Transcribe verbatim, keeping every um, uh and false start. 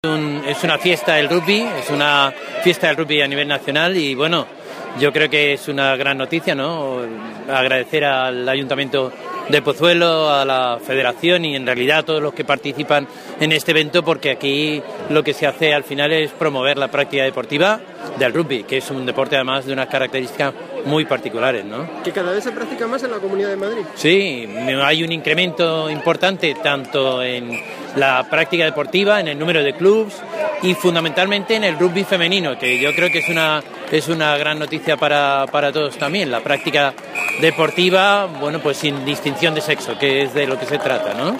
Un, es una fiesta del rugby, es una fiesta del rugby a nivel nacional y bueno, yo creo que es una gran noticia, ¿no? Agradecer al Ayuntamiento de Pozuelo, a la Federación y en realidad a todos los que participan en este evento, porque aquí lo que se hace al final es promover la práctica deportiva del rugby, que es un deporte además de unas características muy particulares, ¿no? Que cada vez se practica más en la Comunidad de Madrid. Sí, hay un incremento importante tanto en la práctica deportiva, en el número de clubes y fundamentalmente en el rugby femenino, que yo creo que es una es una gran noticia para, para todos también, la práctica deportiva, bueno, pues sin distinción de sexo, que es de lo que se trata, ¿no?